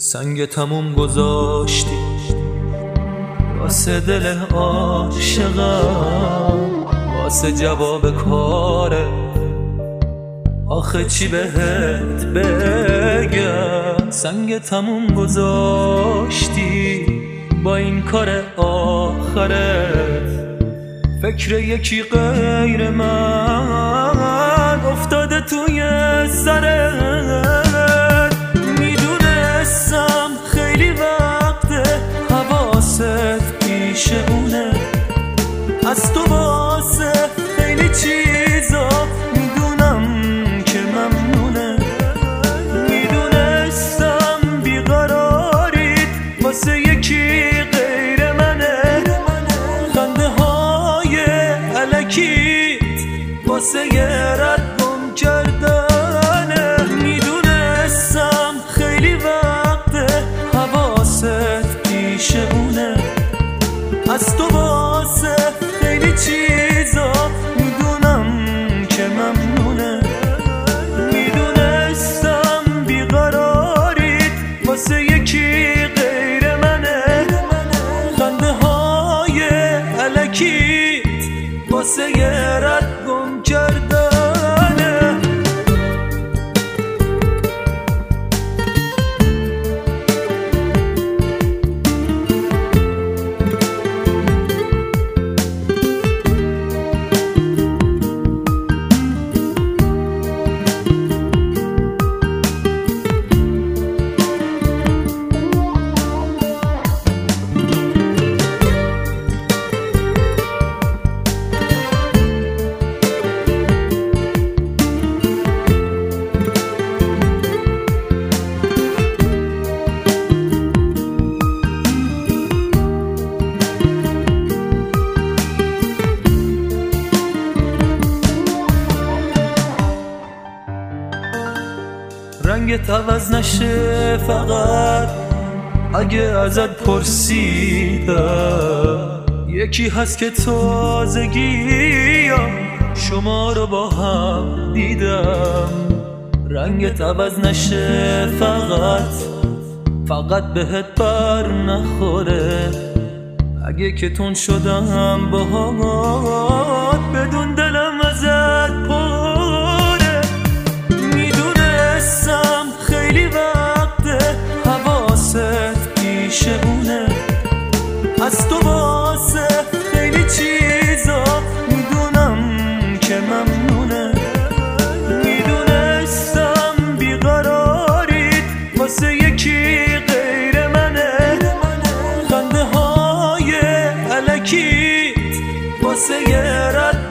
سنگ تموم گذاشتی واسه دل عاشقم، واسه جواب کاره. آخه چی بهت بگم؟ سنگ تموم گذاشتی با این کار آخره. فکر یکی غیر من افتاده توی سرت. میدونستم خیلی وقته حواست پیش اونه، از تو واسه خیلی چیزا میدونم که ممنونه. میدونستم بیقراریت واسه یکی غیر منه، خنده های الکیت واسه یه رد گم کردنه. میدونستم خیلی وقته حواست پیش اونه، از تو واسه خیلی چیزا میدونم که ممنونه. میدونستم بیقراریت واسه یکی غیر منه، خنده های الکیت واسه یه رد گم کردنه. رنگت عوض نشه فقط اگه ازت پرسیدم. یکی هست که تازگی شما رو با هم دیدم. رنگت عوض نشه فقط بهت بر نخوره. اگه که تون شدم باهات بدون دلم ازت پره. میدونستم خیلی وقته حواست پیش اونه، از تو واسه خیلی چیزا میدونم که ممنونه. میدونستم بیقراریت واسه یکی غیر منه، خنده های الکیت واسه یه رد